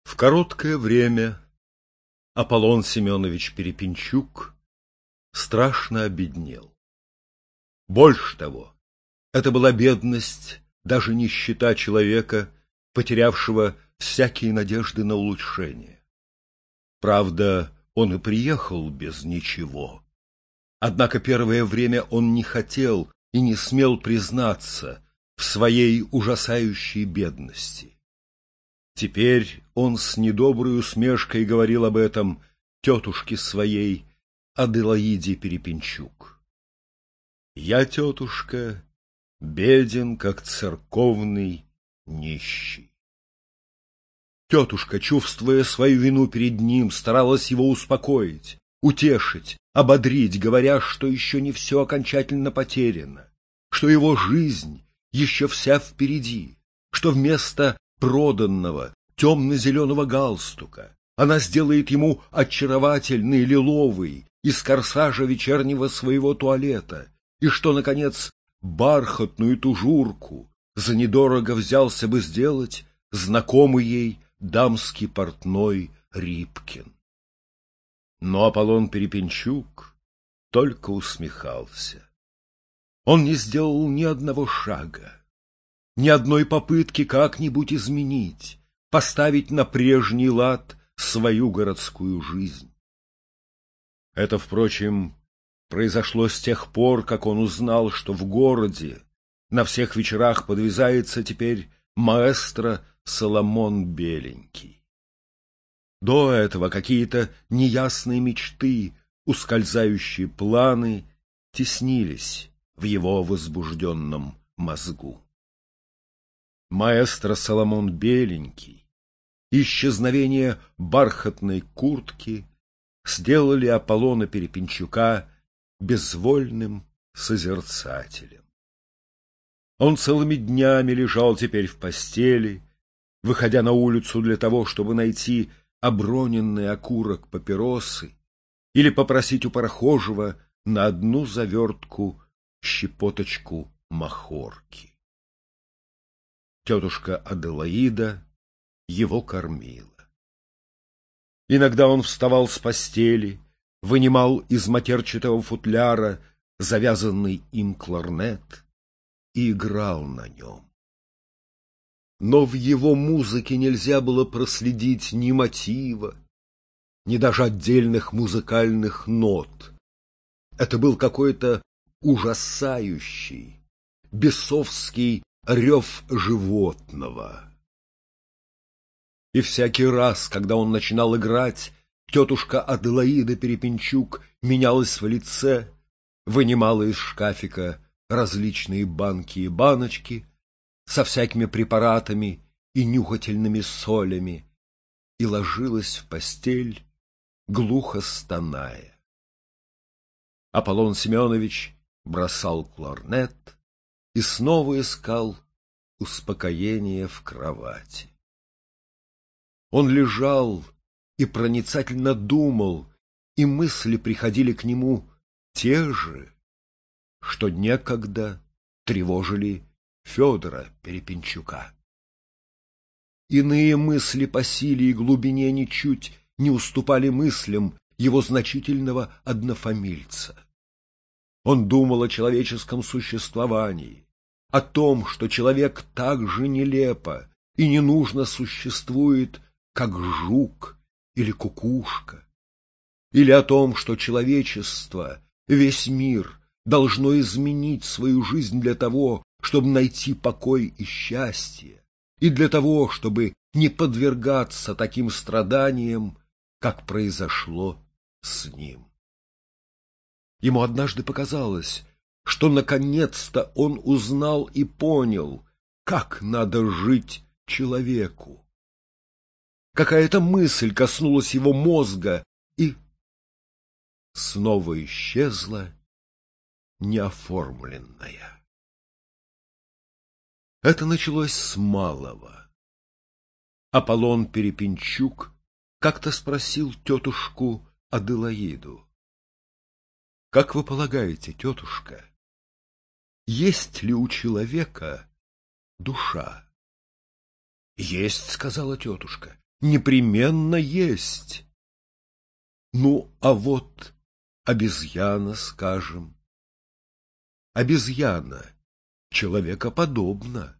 В короткое время Аполлон Семенович Перепинчук страшно обеднел. Больше того, это была бедность, даже нищета человека, потерявшего всякие надежды на улучшение. Правда, он и приехал без ничего. Однако первое время он не хотел и не смел признаться в своей ужасающей бедности. Теперь он с недоброй усмешкой говорил об этом тетушке своей, Аделаиде Перепинчук. «Я, тетушка, беден, как церковный нищий». Тетушка, чувствуя свою вину перед ним, старалась его успокоить, утешить, ободрить, говоря, что еще не все окончательно потеряно, что его жизнь еще вся впереди, что вместо проданного темно-зеленого галстука она сделает ему очаровательный лиловый из корсажа вечернего своего туалета, и что, наконец, бархатную тужурку за недорого взялся бы сделать знакомый ей дамский портной Рипкин. Но Аполлон Перепинчук только усмехался. Он не сделал ни одного шага, ни одной попытки как-нибудь изменить, поставить на прежний лад свою городскую жизнь. Это, впрочем, произошло с тех пор, как он узнал, что в городе на всех вечерах подвязается теперь маэстро Соломон Беленький. До этого какие-то неясные мечты, ускользающие планы теснились в его возбужденном мозгу. Маэстро Соломон Беленький, исчезновение бархатной куртки сделали Аполлона Перепинчука безвольным созерцателем. Он целыми днями лежал теперь в постели, выходя на улицу для того, чтобы найти оброненный окурок папиросы или попросить у прохожего на одну завертку щепоточку махорки. Тетушка Аделаида его кормила. Иногда он вставал с постели, вынимал из матерчатого футляра завязанный им кларнет и играл на нем. Но в его музыке нельзя было проследить ни мотива, ни даже отдельных музыкальных нот. Это был какой-то ужасающий, бесовский рев животного. И всякий раз, когда он начинал играть, тетушка Аделаида Перепинчук менялась в лице, вынимала из шкафика различные банки и баночки со всякими препаратами и нюхательными солями и ложилась в постель, глухо стоная. Аполлон Семенович бросал кларнет и снова искал успокоение в кровати. Он лежал и проницательно думал, и мысли приходили к нему те же, что некогда тревожили Федора Перепинчука. Иные мысли по силе и глубине ничуть не уступали мыслям его значительного однофамильца. Он думал о человеческом существовании, о том, что человек так же нелепо и ненужно существует, как жук или кукушка, или о том, что человечество, весь мир должно изменить свою жизнь для того, чтобы найти покой и счастье, и для того, чтобы не подвергаться таким страданиям, как произошло с ним. Ему однажды показалось, что наконец-то он узнал и понял, как надо жить человеку. Какая-то мысль коснулась его мозга и снова исчезла, неоформленная. Это началось с малого. Аполлон Перепинчук как-то спросил тетушку Аделаиду: «Как вы полагаете, тетушка, есть ли у человека душа?» «Есть», — сказала тетушка, непременно есть. Ну, а вот обезьяна, скажем. Обезьяна человекоподобна.